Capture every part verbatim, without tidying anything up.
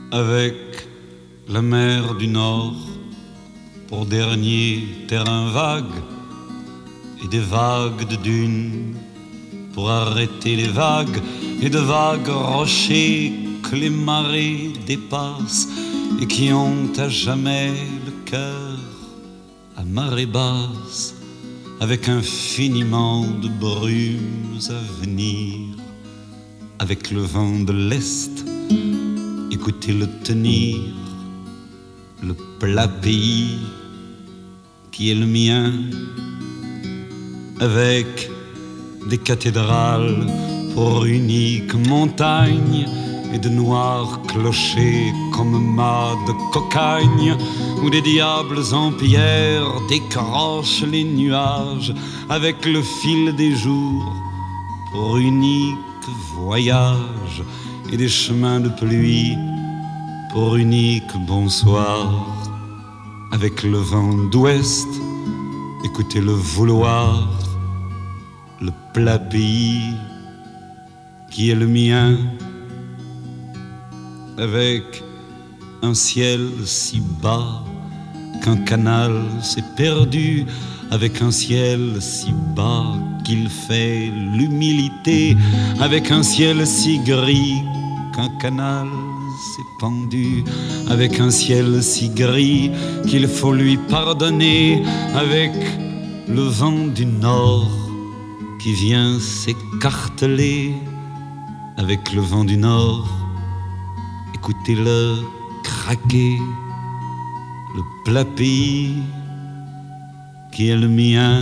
avec la mer du Nord pour dernier terrain vague et des vagues de dunes pour arrêter les vagues et de vagues rochers que les marées dépassent et qui ont à jamais le cœur à marée basse avec infiniment de brumes à venir, avec le vent de l'Est, écoutez-le tenir, le plat pays qui est le mien, avec des cathédrales pour unique montagne et de noirs clochers comme mâts de cocagne, où des diables en pierre décrochent les nuages avec le fil des jours pour unique voyage et des chemins de pluie pour unique bonsoir, avec le vent d'ouest, écoutez le vouloir, le plat pays qui est le mien, avec un ciel si bas qu'un canal s'est perdu, avec un ciel si bas qu'il fait l'humilité, avec un ciel si gris qu'un canal s'est pendu, avec un ciel si gris qu'il faut lui pardonner, avec le vent du Nord qui vient s'écarteler, avec le vent du Nord, écoutez-le craquer, le plat pays qui est le mien,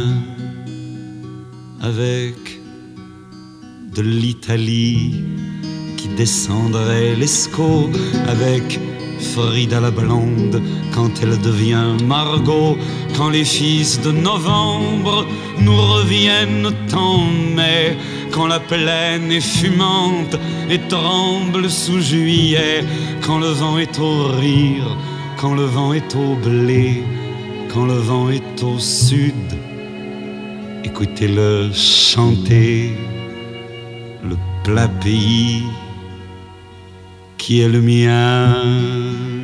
avec de l'Italie qui descendrait l'Escaut, avec Frida la blonde quand elle devient Margot, quand les fils de novembre nous reviennent en mai, quand la plaine est fumante et tremble sous juillet, quand le vent est au rire, quand le vent est au blé, quand le vent est au sud, écoutez-le chanter, le plat pays qui est le mien.